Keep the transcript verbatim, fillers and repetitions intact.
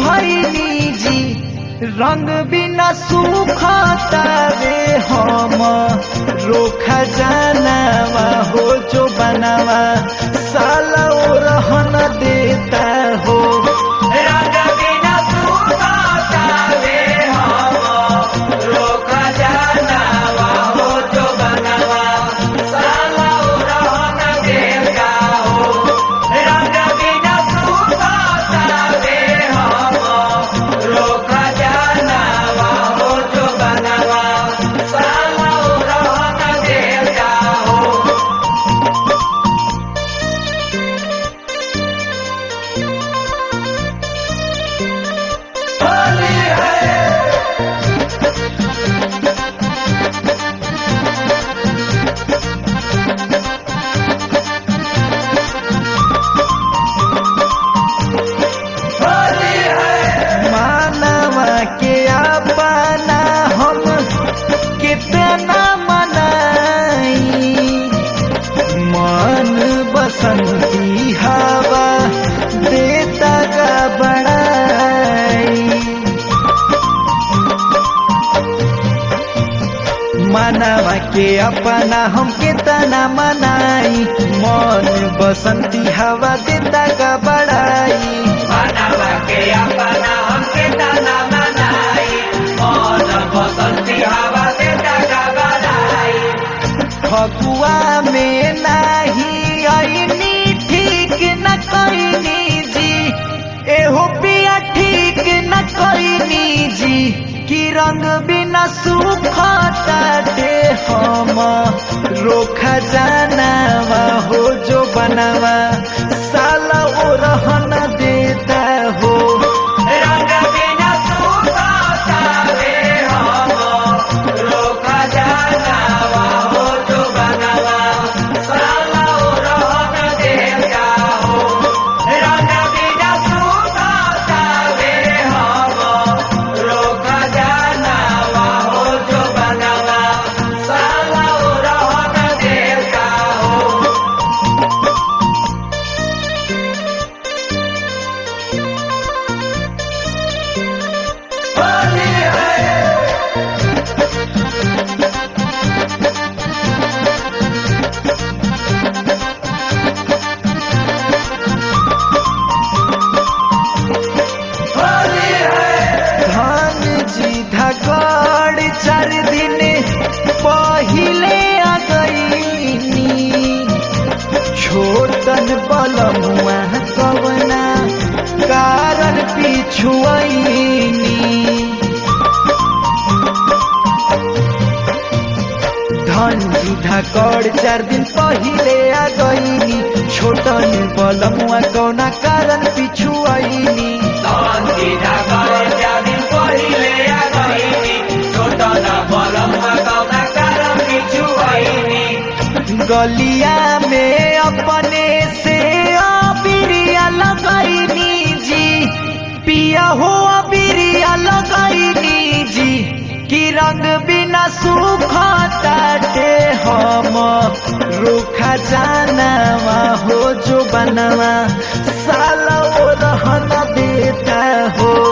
भैनी जी रंग बिना सूखता रे हम रोखा जानवा हो जो बनावा साला ओ रहन देता हो रंग बिना सूखता रे हम रोखा जानवा हो जो बनावा साला ओ रहन देता हो रंग बिना सूखता रे हम रोखा जानवा हो जो बनावा साला ओ रहन देता हो। होली है होली है मानवा के अपना हम कितना मनाई मन बसंती हवा देता का बड़ाई मानवा के अपना हम कितना मनाई मन बसंती हवा देता का बड़ाई मानवा के अपना हमके तना मनाई मन बसंती हवा देता का बधाई फगुआ में नाही आईनी ठीक न कईनी जी एहो पिया ठीक न कईनी जी कि रंग बिना सूखता दे हम रोखा जानवा हो जो बनावा साला ओ रहन देता हो रंग बिना सूखता रे हम रोखा जानवा हो जो बनावा साला ओ रहन देता हो रंग बिना सूखता रे हम रोखा जानवा हो जो बनावा साला ओ रहन देता हो। होली है होली है धान जी धगड़ चार दिन पहिले आ गईनी छोटन बलमुआ कवना कारण पिछुआईनी धन जी धगड़ चार दिन पहिले आ गईनी छोटन बलमुआ कवना कारण पिछुआईनी शांति नगर जादिन पहिले आ गईनी छोटा न बलम कौना करम किछु आईनी गलिया में अपने से अबिरिया लगैनी जी पिया हो अबिरिया लगैनी जी कि रंग बिना सूखता दे हम रूखा जानवा हो जो बनवा साला ओ रहन देता हो